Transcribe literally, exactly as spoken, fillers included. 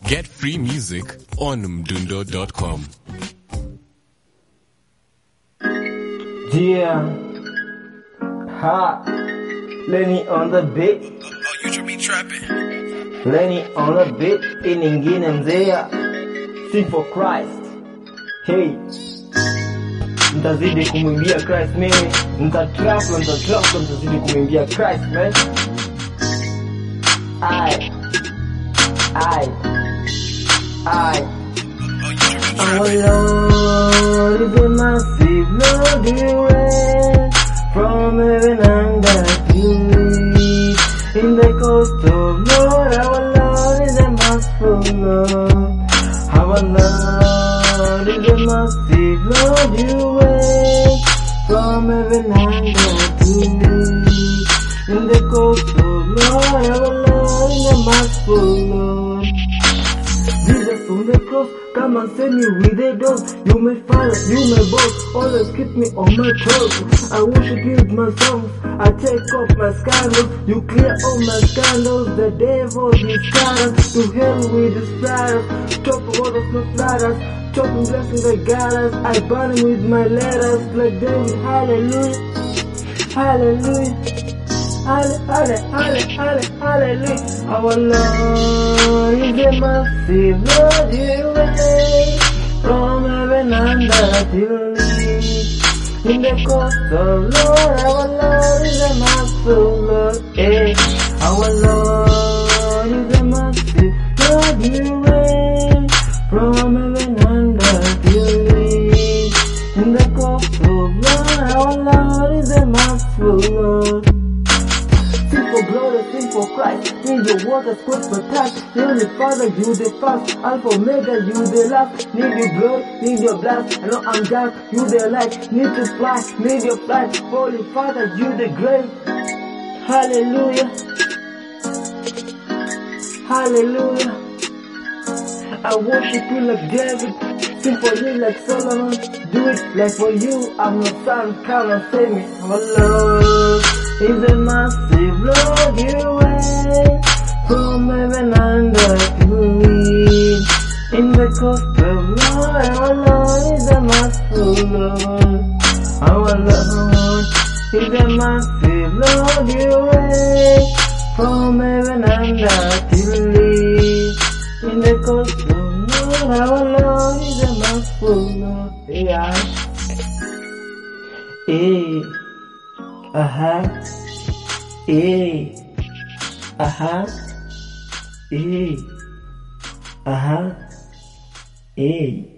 Get free music on mdundo dot com. Yeah. Ha. Lenny on the beat. Oh, you should be trapping. Lenny on the beat. Iningine mzea. Sing for Christ. Hey. Nitazidi kumwimbia Christ mimi. Nitatrap, nitatrap, nitazidi kumwimbia Christ man. I. I. I. Our Lord is a massive Lord, you reign from heaven and earth you live. In the coast of Lord, our Lord is a merciful Lord. Our Lord is a massive Lord, you reign from heaven and earth you live. In the coast of Lord, our Lord is a merciful Lord. Jesus on the cross, come and save me with a dose. You may father, you may boss, always keep me on my toes. I worship you with my songs, I take off my scandals. You clear all my scandals, the devil is scattered. To hell with his splatters, stop what of no flatters. Chopping blessings I got us, I burn him with my letters. Like David, hallelujah, hallelujah. Hallelujah, hallelujah, hallelujah. Our Lord is a massive Lord, you reign from heaven and earth you live. In the coast of Lord, our Lord is a massive Lord, eh. Our Lord is a massive Lord, you reign from heaven and earth you live. In the coast of Lord, our Lord is a massive Lord. Sing for glory, sing for Christ. Need your waters, quench for touch. Heavenly Father, you the first. Alpha Omega, you the last. Need your blood, need your blast. I know I'm dark, you the light. Need to fly, need your flight. Holy Father, you the great. Hallelujah. Hallelujah. I worship you like David. Sing for you like Solomon. Do it like for you. I'm your son. Come and save me. Oh Lord is a massive Lord, you reign from heaven and earth you live. In the coast of Lord, our Lord is a massive Lord. Our Lord is a massive Lord, you reign from heaven and earth you live. In the coast of Lord, our Lord is a massive Lord. Yeah. Hey. Uh-huh. Eh. Uh-huh. Eh. Uh-huh. Eh.